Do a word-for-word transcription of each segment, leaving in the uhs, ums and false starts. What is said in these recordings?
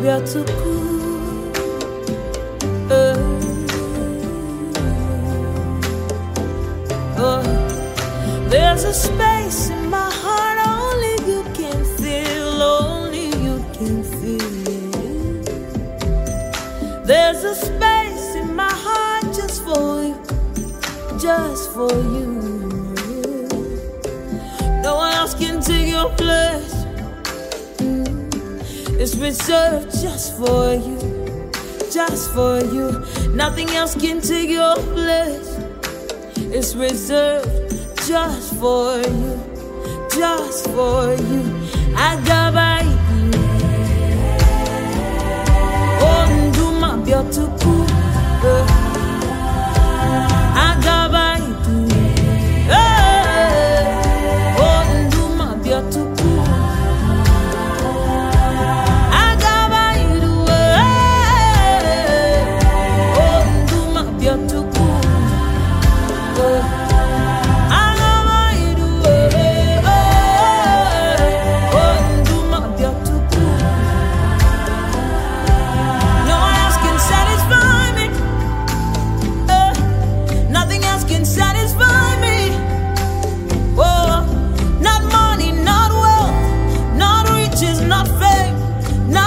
biatuku. Uh, oh, there's a space in my heart only you can feel, only you can feel. There's a space in my heart just for you, just for you. No one else can take your place. It's reserved just for you, just for you. Nothing else can take your place. It's reserved just for you, just for you. Agabai, oh nduma biotuku. Agabai, oh nduma biotuku.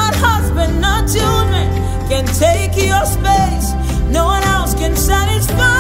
Can take your space. No one else can satisfy.